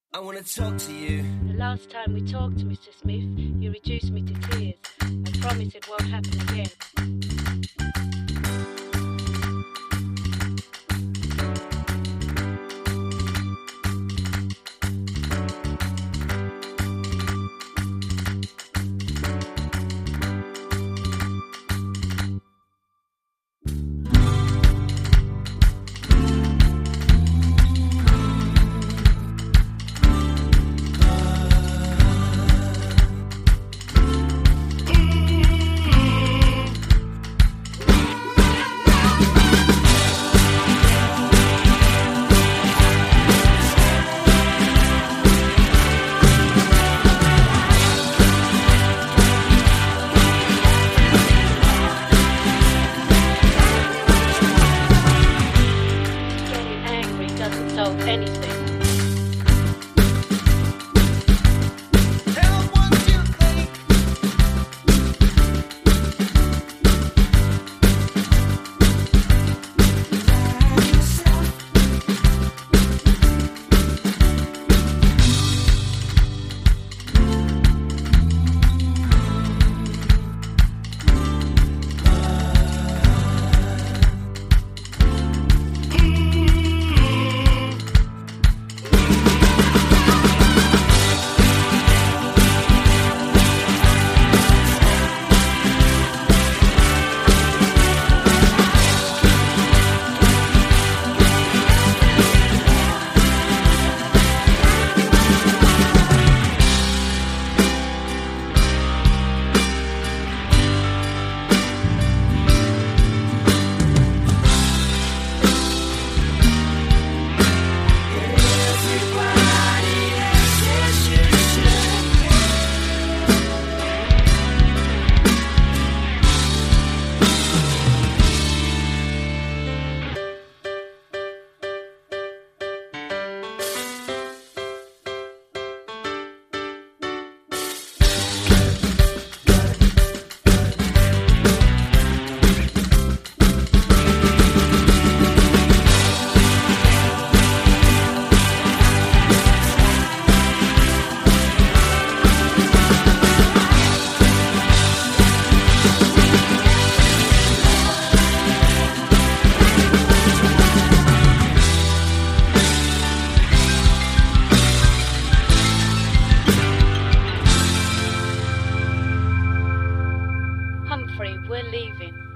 I wanna talk to you. The last time we talked, Mr. Smith, you reduced me to tears. I promise it won't happen again. Doesn't solve anything. Tell what you think. Humphrey, we're leaving.